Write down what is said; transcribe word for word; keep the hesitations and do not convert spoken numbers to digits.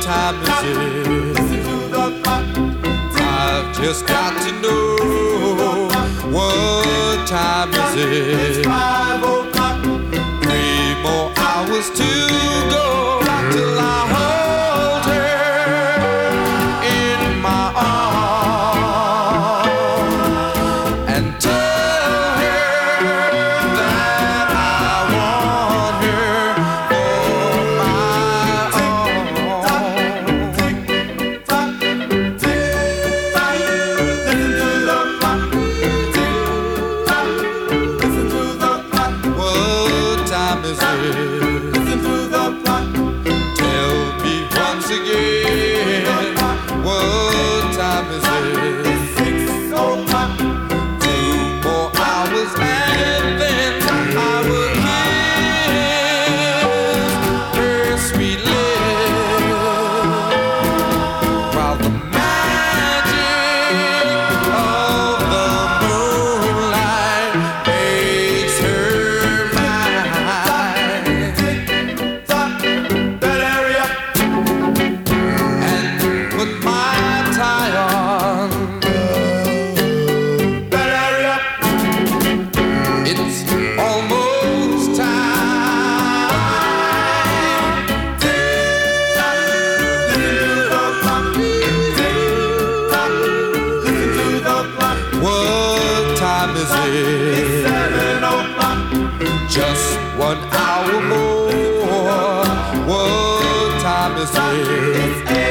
time is it? I've just got to know what time is it? Three more hours to go till I hold her in my arms and tell her that I want her for my own. Tick tock, tick tock, listen to the clock. Tick tock, listen to the clock. What time is it? Listen to the clock. Tell me once again, what time is it? It's six o'clock. Two more hours and then I will kiss her sweet lips, while the magic of the moonlight makes her mine. Tick tock, better hurry up. And put my tie on. Better hurry up. It's almost time. Tick tock, listen to the clock. Tick tock, listen to the clock. What time is It's it? seven o'clock. Just one hour more. What time is it? It's eight